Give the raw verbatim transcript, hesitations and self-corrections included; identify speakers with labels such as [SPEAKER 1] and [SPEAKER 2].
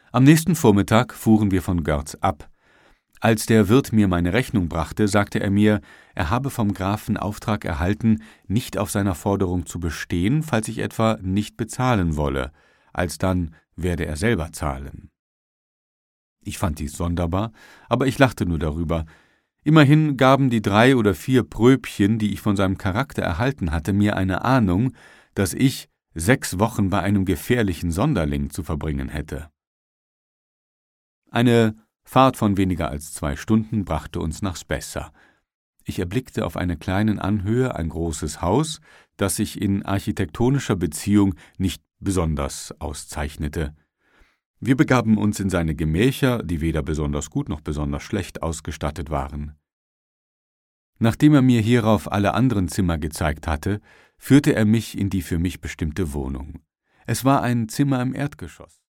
[SPEAKER 1] Am nächsten Vormittag fuhren wir von Görz ab. Als der Wirt mir meine Rechnung brachte, sagte er mir, er habe vom Grafen Auftrag erhalten, nicht auf seiner Forderung zu bestehen, falls ich etwa nicht bezahlen wolle, alsdann werde er selber zahlen. Ich fand dies sonderbar, aber ich lachte nur darüber. Immerhin gaben die drei oder vier Pröbchen, die ich von seinem Charakter erhalten hatte, mir eine Ahnung, dass ich sechs Wochen bei einem gefährlichen Sonderling zu verbringen hätte. Eine Fahrt von weniger als zwei Stunden brachte uns nach Spessa. Ich erblickte auf einer kleinen Anhöhe ein großes Haus, das sich in architektonischer Beziehung nicht besonders auszeichnete. Wir begaben uns in seine Gemächer, die weder besonders gut noch besonders schlecht ausgestattet waren. Nachdem er mir hierauf alle anderen Zimmer gezeigt hatte, führte er mich in die für mich bestimmte Wohnung. Es war ein Zimmer im Erdgeschoss.